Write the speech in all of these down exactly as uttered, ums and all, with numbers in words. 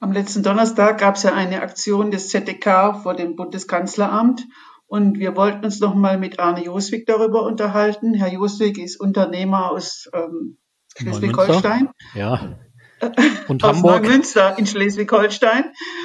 Am letzten Donnerstag gab es ja eine Aktion des Z D K vor dem Bundeskanzleramt und wir wollten uns noch mal mit Arne Joswig darüber unterhalten. Herr Joswig ist Unternehmer aus ähm, Schleswig-Holstein. Ja. Und aus Hamburg. Neumünster in Schleswig-Holstein.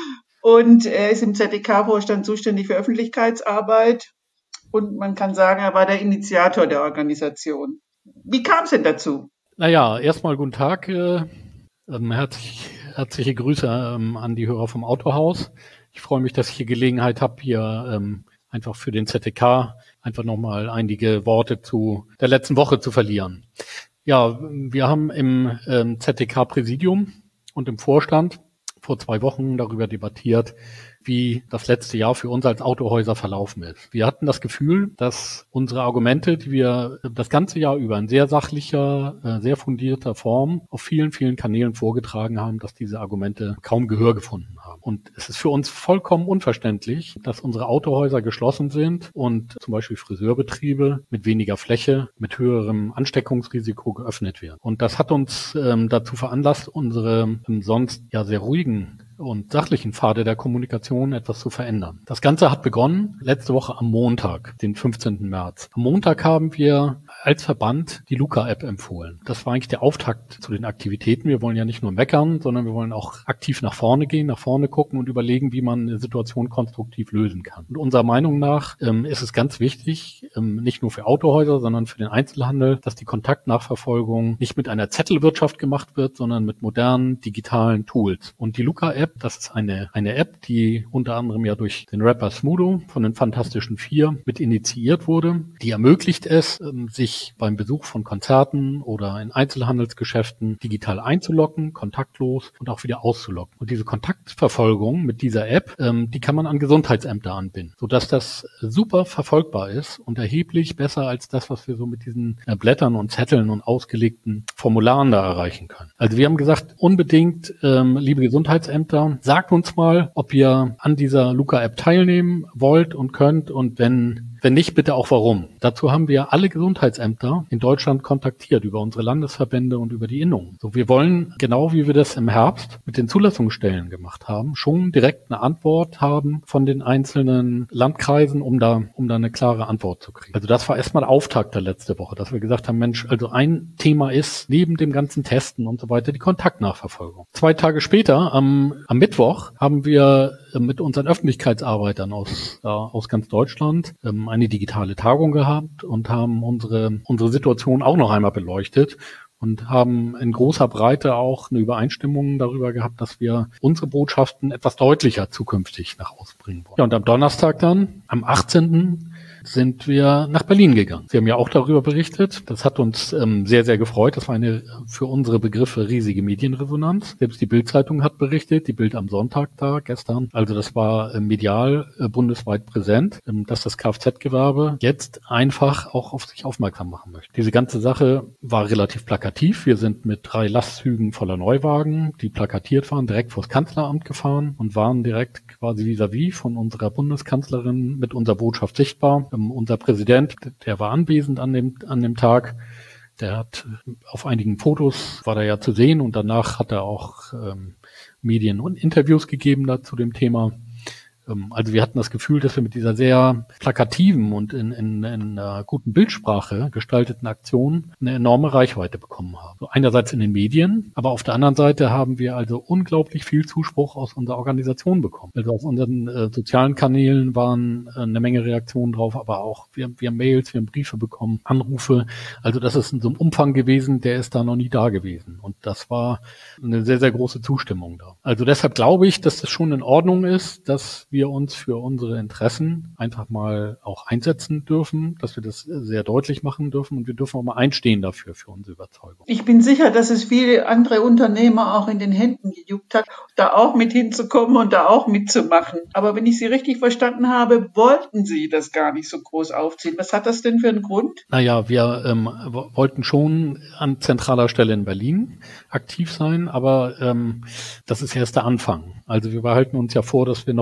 Und er ist im Z D K-Vorstand zuständig für Öffentlichkeitsarbeit. Und man kann sagen, er war der Initiator der Organisation. Wie kam es denn dazu? Naja, erstmal guten Tag. Äh, ähm, herzlich, herzliche Grüße ähm, an die Hörer vom Autohaus. Ich freue mich, dass ich hier Gelegenheit habe, hier ähm, einfach für den Z D K einfach nochmal einige Worte zu der letzten Woche zu verlieren. Ja, wir haben im ähm, Z D K-Präsidium und im Vorstand vor zwei Wochen darüber debattiert, wie das letzte Jahr für uns als Autohäuser verlaufen ist. Wir hatten das Gefühl, dass unsere Argumente, die wir das ganze Jahr über in sehr sachlicher, sehr fundierter Form auf vielen, vielen Kanälen vorgetragen haben, dass diese Argumente kaum Gehör gefunden haben. Und es ist für uns vollkommen unverständlich, dass unsere Autohäuser geschlossen sind und zum Beispiel Friseurbetriebe mit weniger Fläche, mit höherem Ansteckungsrisiko geöffnet werden. Und das hat uns ähm, dazu veranlasst, unsere ähm, sonst ja sehr ruhigen und sachlichen Pfade der Kommunikation etwas zu verändern. Das Ganze hat begonnen letzte Woche am Montag, den fünfzehnten März. Am Montag haben wir als Verband die Luca-App empfohlen. Das war eigentlich der Auftakt zu den Aktivitäten. Wir wollen ja nicht nur meckern, sondern wir wollen auch aktiv nach vorne gehen, nach vorne gucken und überlegen, wie man eine Situation konstruktiv lösen kann. Und unserer Meinung nach ähm, ist es ganz wichtig, ähm, nicht nur für Autohäuser, sondern für den Einzelhandel, dass die Kontaktnachverfolgung nicht mit einer Zettelwirtschaft gemacht wird, sondern mit modernen digitalen Tools. Und die Luca-App, das ist eine eine App, die unter anderem ja durch den Rapper Smudo von den Fantastischen Vier mit initiiert wurde. Die ermöglicht es, sich beim Besuch von Konzerten oder in Einzelhandelsgeschäften digital einzuloggen, kontaktlos und auch wieder auszuloggen. Und diese Kontaktverfolgung mit dieser App, die kann man an Gesundheitsämter anbinden, sodass das super verfolgbar ist und erheblich besser als das, was wir so mit diesen Blättern und Zetteln und ausgelegten Formularen da erreichen können. Also wir haben gesagt, unbedingt, ähm, liebe Gesundheitsämter, sagt uns mal, ob ihr an dieser Luca-App teilnehmen wollt und könnt und wenn wenn nicht, bitte auch warum. Dazu haben wir alle Gesundheitsämter in Deutschland kontaktiert über unsere Landesverbände und über die Innungen. So, wir wollen, genau wie wir das im Herbst mit den Zulassungsstellen gemacht haben, schon direkt eine Antwort haben von den einzelnen Landkreisen, um da um da eine klare Antwort zu kriegen. Also das war erstmal Auftakt der letzte Woche, dass wir gesagt haben, Mensch, also ein Thema ist neben dem ganzen Testen und so weiter die Kontaktnachverfolgung. Zwei Tage später, am, am Mittwoch, haben wir mit unseren Öffentlichkeitsarbeitern aus, äh, aus ganz Deutschland ähm, eine digitale Tagung gehabt und haben unsere unsere Situation auch noch einmal beleuchtet und haben in großer Breite auch eine Übereinstimmung darüber gehabt, dass wir unsere Botschaften etwas deutlicher zukünftig nach außen bringen wollen. Ja, und am Donnerstag dann, am achtzehnten sind wir nach Berlin gegangen. Sie haben ja auch darüber berichtet. Das hat uns ähm, sehr, sehr gefreut. Das war eine für unsere Begriffe riesige Medienresonanz. Selbst die Bild-Zeitung hat berichtet, die Bild am Sonntag da gestern. Also das war äh, medial äh, bundesweit präsent, ähm, dass das Kfz-Gewerbe jetzt einfach auch auf sich aufmerksam machen möchte. Diese ganze Sache war relativ plakativ. Wir sind mit drei Lastzügen voller Neuwagen, die plakatiert waren, direkt vors Kanzleramt gefahren und waren direkt quasi vis-à-vis von unserer Bundeskanzlerin mit unserer Botschaft sichtbar. Ähm, unser Präsident, der war anwesend an dem an dem Tag. Der hat auf einigen Fotos war er ja zu sehen und danach hat er auch ähm, Medien und Interviews gegeben da zu dem Thema. Ähm, also wir hatten das Gefühl, dass wir mit dieser sehr plakativen und in, in, in einer guten Bildsprache gestalteten Aktion eine enorme Reichweite bekommen haben. So einerseits in den Medien, aber auf der anderen Seite haben wir also unglaublich viel Zuspruch aus unserer Organisation bekommen. Also auf unseren äh, sozialen Kanälen waren äh, eine Menge Reaktionen drauf, aber auch wir, wir haben Mails, wir haben Briefe bekommen, Anrufe. Also das ist in so einem Umfang gewesen, der ist da noch nie da gewesen. Und das war eine sehr, sehr große Zustimmung da. Also deshalb glaube ich, dass das schon in Ordnung ist, dass wir wir uns für unsere Interessen einfach mal auch einsetzen dürfen, dass wir das sehr deutlich machen dürfen und wir dürfen auch mal einstehen dafür, für unsere Überzeugung. Ich bin sicher, dass es viele andere Unternehmer auch in den Händen gejuckt hat, da auch mit hinzukommen und da auch mitzumachen. Aber wenn ich Sie richtig verstanden habe, wollten Sie das gar nicht so groß aufziehen. Was hat das denn für einen Grund? Naja, wir ähm, wollten schon an zentraler Stelle in Berlin aktiv sein, aber ähm, das ist erst der Anfang. Also wir behalten uns ja vor, dass wir noch weitermachen.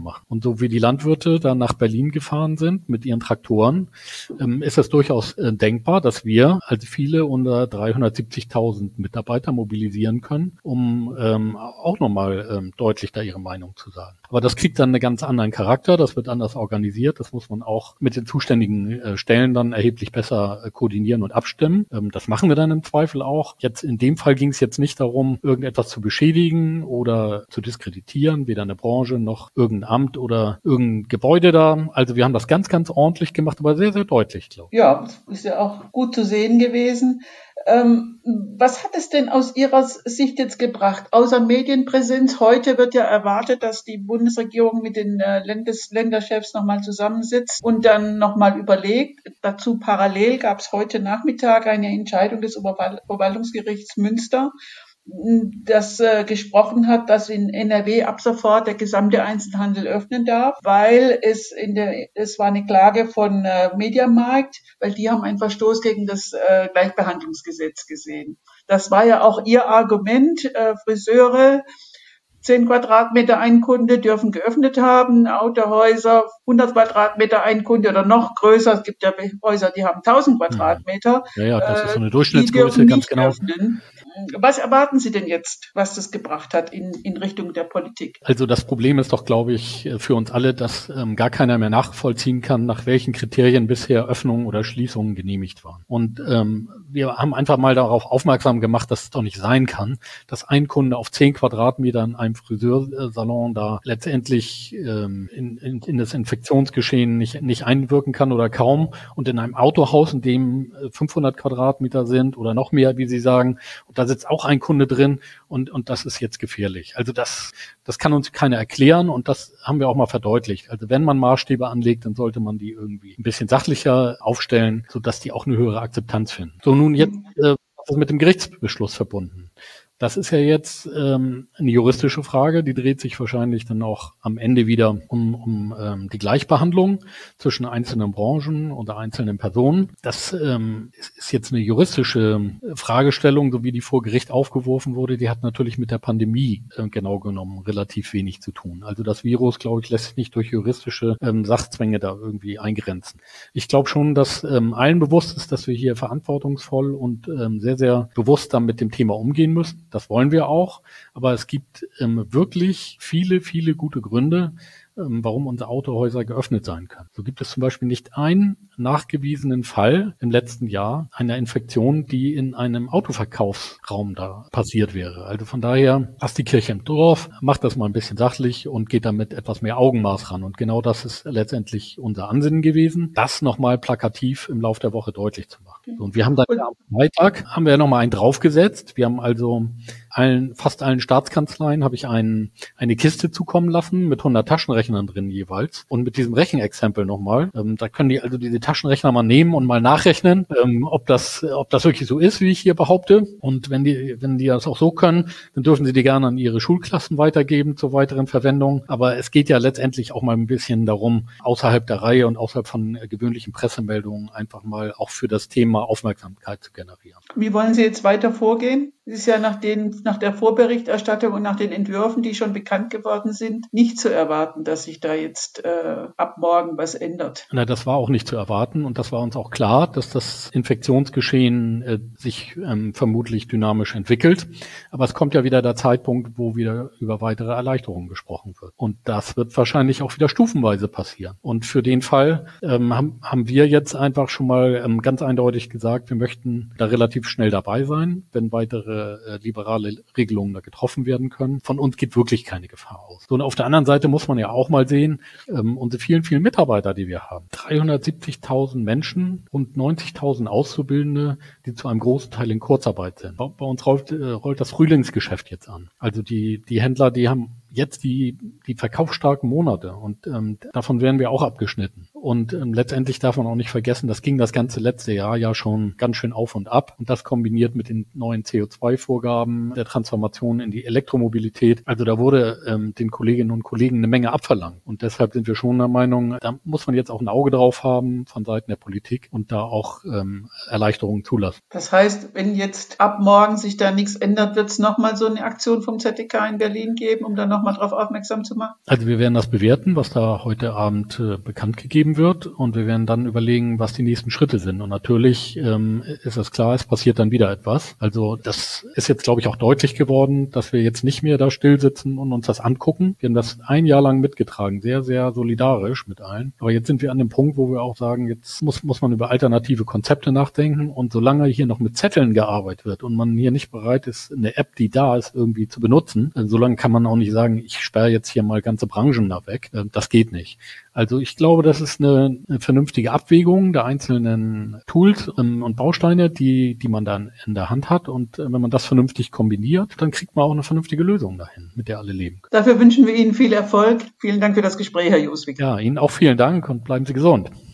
machen. Und so wie die Landwirte dann nach Berlin gefahren sind mit ihren Traktoren, ähm, ist es durchaus äh, denkbar, dass wir also viele unter dreihundertsiebzigtausend Mitarbeiter mobilisieren können, um ähm, auch nochmal ähm, deutlich da ihre Meinung zu sagen. Aber das kriegt dann einen ganz anderen Charakter, das wird anders organisiert, das muss man auch mit den zuständigen äh, Stellen dann erheblich besser äh, koordinieren und abstimmen. Ähm, das machen wir dann im Zweifel auch. Jetzt in dem Fall ging es jetzt nicht darum, irgendetwas zu beschädigen oder zu diskreditieren, weder eine Branche noch irgendein Amt oder irgendein Gebäude da. Also wir haben das ganz, ganz ordentlich gemacht, aber sehr, sehr deutlich, glaube ich. Ja, ist ja auch gut zu sehen gewesen. Ähm, was hat es denn aus Ihrer Sicht jetzt gebracht? Außer Medienpräsenz, heute wird ja erwartet, dass die Bundesregierung mit den äh, Landes- Länderchefs nochmal zusammensitzt und dann nochmal überlegt. Dazu parallel gab es heute Nachmittag eine Entscheidung des Oberverwaltungsgerichts Münster, das äh, gesprochen hat, dass in N R W ab sofort der gesamte Einzelhandel öffnen darf, weil es in der es war eine Klage von äh, Mediamarkt, weil die haben einen Verstoß gegen das äh, Gleichbehandlungsgesetz gesehen. Das war ja auch ihr Argument, äh, Friseure zehn Quadratmeter ein Kunde dürfen geöffnet haben, Autohäuser hundert Quadratmeter ein Kunde oder noch größer. Es gibt ja Häuser, die haben tausend Quadratmeter. Ja, ja, das ist so eine äh, Durchschnittsgröße, ganz genau. Öffnen. Was erwarten Sie denn jetzt, was das gebracht hat in, in Richtung der Politik? Also das Problem ist doch, glaube ich, für uns alle, dass ähm, gar keiner mehr nachvollziehen kann, nach welchen Kriterien bisher Öffnungen oder Schließungen genehmigt waren. Und ähm, wir haben einfach mal darauf aufmerksam gemacht, dass es doch nicht sein kann, dass ein Kunde auf zehn Quadratmeter in einem Friseursalon da letztendlich ähm, in, in, in das Infektionsgeschehen nicht, nicht einwirken kann oder kaum. Und in einem Autohaus, in dem fünfhundert Quadratmeter sind oder noch mehr, wie Sie sagen, und da sitzt auch ein Kunde drin und, und das ist jetzt gefährlich. Also das, das kann uns keiner erklären und das haben wir auch mal verdeutlicht. Also wenn man Maßstäbe anlegt, dann sollte man die irgendwie ein bisschen sachlicher aufstellen, sodass die auch eine höhere Akzeptanz finden. So, nun jetzt, äh, was ist mit dem Gerichtsbeschluss verbunden? Das ist ja jetzt ähm, eine juristische Frage, die dreht sich wahrscheinlich dann auch am Ende wieder um, um ähm, die Gleichbehandlung zwischen einzelnen Branchen oder einzelnen Personen. Das ähm, ist, ist jetzt eine juristische Fragestellung, so wie die vor Gericht aufgeworfen wurde. Die hat natürlich mit der Pandemie äh, genau genommen relativ wenig zu tun. Also das Virus, glaube ich, lässt sich nicht durch juristische ähm, Sachzwänge da irgendwie eingrenzen. Ich glaube schon, dass ähm, allen bewusst ist, dass wir hier verantwortungsvoll und ähm, sehr, sehr bewusst dann mit dem Thema umgehen müssen. Das wollen wir auch, aber es gibt ähm, wirklich viele, viele gute Gründe, ähm, warum unsere Autohäuser geöffnet sein können. So gibt es zum Beispiel nicht einen nachgewiesenen Fall im letzten Jahr einer Infektion, die in einem Autoverkaufsraum da passiert wäre. Also von daher, lasst die Kirche im Dorf, macht das mal ein bisschen sachlich und geht damit etwas mehr Augenmaß ran. Und genau das ist letztendlich unser Ansinnen gewesen, das nochmal plakativ im Laufe der Woche deutlich zu machen. So, und wir haben dann am Freitag haben wir nochmal einen draufgesetzt. Wir haben also allen, fast allen Staatskanzleien habe ich einen, eine Kiste zukommen lassen mit hundert Taschenrechnern drin jeweils. Und mit diesem Rechenexempel nochmal, ähm, da können die also diese Taschenrechner mal nehmen und mal nachrechnen, ähm, ob das, ob das wirklich so ist, wie ich hier behaupte. Und wenn die, wenn die das auch so können, dann dürfen sie die gerne an ihre Schulklassen weitergeben zur weiteren Verwendung. Aber es geht ja letztendlich auch mal ein bisschen darum, außerhalb der Reihe und außerhalb von äh, gewöhnlichen Pressemeldungen einfach mal auch für das Thema Aufmerksamkeit zu generieren. Wie wollen Sie jetzt weiter vorgehen? Es ist ja nach den, nach der Vorberichterstattung und nach den Entwürfen, die schon bekannt geworden sind, nicht zu erwarten, dass sich da jetzt äh, ab morgen was ändert. Na, das war auch nicht zu erwarten und das war uns auch klar, dass das Infektionsgeschehen äh, sich ähm, vermutlich dynamisch entwickelt. Aber es kommt ja wieder der Zeitpunkt, wo wieder über weitere Erleichterungen gesprochen wird. Und das wird wahrscheinlich auch wieder stufenweise passieren. Und für den Fall ähm, haben, haben wir jetzt einfach schon mal ähm, ganz eindeutig gesagt, wir möchten da relativ schnell dabei sein, wenn weitere äh, liberale Regelungen da getroffen werden können. Von uns geht wirklich keine Gefahr aus. So, und auf der anderen Seite muss man ja auch mal sehen, ähm, unsere vielen, vielen Mitarbeiter, die wir haben. dreihundertsiebzigtausend Menschen und neunzigtausend Auszubildende, die zu einem großen Teil in Kurzarbeit sind. Bei, bei uns rollt, äh, rollt das Frühlingsgeschäft jetzt an. Also die, die Händler, die haben jetzt die, die verkaufsstarken Monate und ähm, davon werden wir auch abgeschnitten. Und ähm, letztendlich darf man auch nicht vergessen, das ging das ganze letzte Jahr ja schon ganz schön auf und ab. Und das kombiniert mit den neuen C O zwei Vorgaben, der Transformation in die Elektromobilität. Also da wurde ähm, den Kolleginnen und Kollegen eine Menge abverlangt. Und deshalb sind wir schon der Meinung, da muss man jetzt auch ein Auge drauf haben von Seiten der Politik und da auch ähm, Erleichterungen zulassen. Das heißt, wenn jetzt ab morgen sich da nichts ändert, wird es nochmal so eine Aktion vom Z D K in Berlin geben, um dann nochmal darauf aufmerksam zu machen? Also wir werden das bewerten, was da heute Abend äh, bekannt gegeben wird, und wir werden dann überlegen, was die nächsten Schritte sind. Und natürlich ähm, ist es klar, es passiert dann wieder etwas. Also das ist jetzt, glaube ich, auch deutlich geworden, dass wir jetzt nicht mehr da still sitzen und uns das angucken. Wir haben das ein Jahr lang mitgetragen, sehr, sehr solidarisch mit allen. Aber jetzt sind wir an dem Punkt, wo wir auch sagen, jetzt muss, muss man über alternative Konzepte nachdenken. Und solange hier noch mit Zetteln gearbeitet wird und man hier nicht bereit ist, eine App, die da ist, irgendwie zu benutzen, äh, solange kann man auch nicht sagen, ich sperre jetzt hier mal ganze Branchen da weg. Äh, das geht nicht. Also ich glaube, das ist eine, eine vernünftige Abwägung der einzelnen Tools ähm, und Bausteine, die die man dann in der Hand hat. Und äh, wenn man das vernünftig kombiniert, dann kriegt man auch eine vernünftige Lösung dahin, mit der alle leben können. Dafür wünschen wir Ihnen viel Erfolg. Vielen Dank für das Gespräch, Herr Joswig. Ja, Ihnen auch vielen Dank und bleiben Sie gesund.